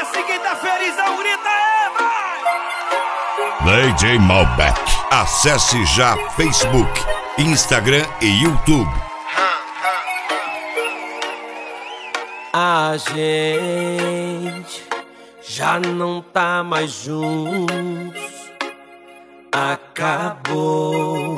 assim quem tá felizão, grita vai! DJ Malbec. Acesse já Facebook, Instagram e YouTube. A gente já não tá mais juntos. Acabou,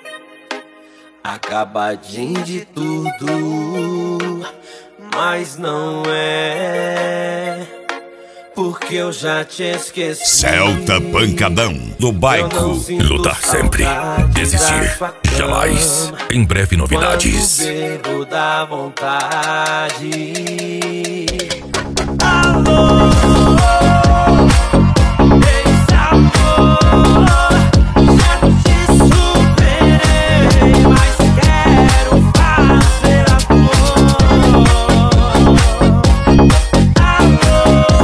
acabadinho de tudo. Mas não é, porque eu já te esqueci. Celta Pancadão do Baico. Lutar sempre, desistir jamais. Em breve novidades. Quando bebo dá vontade. Alô, ex-amor, já te superei, mas quero fazer amor. Alô,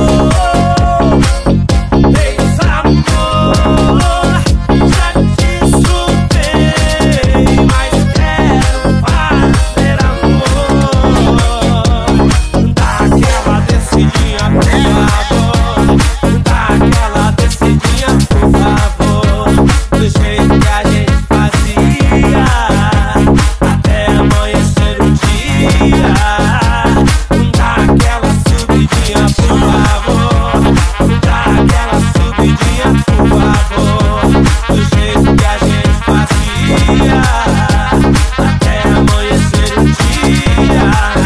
ex-amor, já te superei, mas quero fazer amor. Daquela descidinha, por favor. Daquela descidinha, por favor. Do jeito que a gente fazia, até amanhecer o dia. Daquela subidinha, por favor. Daquela subidinha, por favor. Do jeito que a gente fazia, até amanhecer o dia.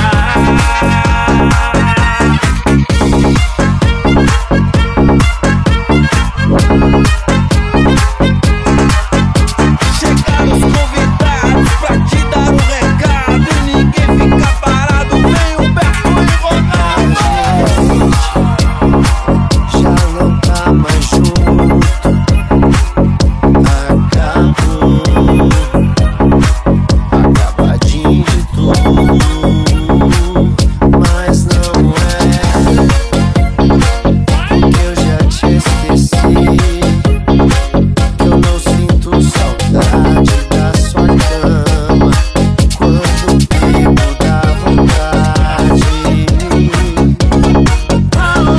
Chegaram os convidados pra te dar um recado. Ninguém fica parado, vem o Beto e Ronaldo. Já não tá mais junto. Acabou, acabadinho de tudo. Mas não é, porque eu já te esqueci. Que eu não sinto saudade da sua cama. Quando bebo dá vontade. Alô,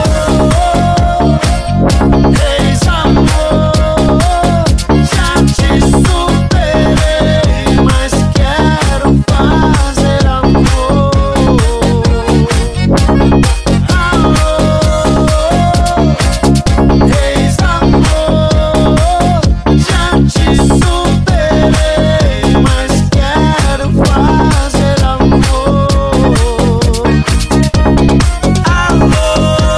ex-amor, já te superei, mas quero fazer amor. Alô, ex-amor, já te superei, mas quero fazer amor. Alô,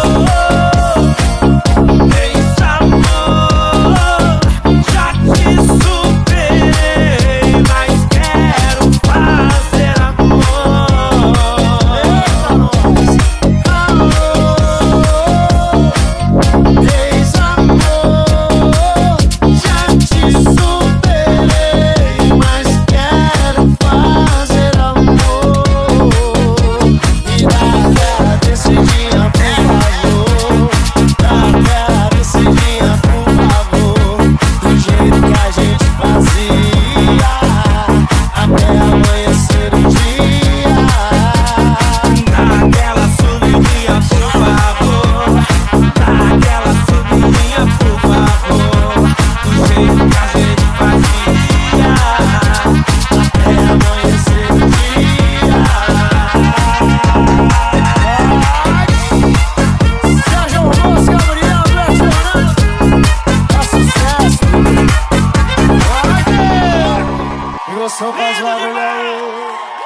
ex-amor, já te superei, mas quero fazer amor. Alô, ex-amor, já te superei, mas quero fazer amor. E daquela descidinha, por favor. Daquela descidinha, por favor. Do jeito que a gente fazia, até amanhecer o dia. Daquela subidinha, por favor. Daquela subidinha, por favor. Do jeito que a gente fazia, até amanhecer o dia. Sérgio Ramos, Gabriel, Bertolano, é sucesso. Emoção faz barulho aí.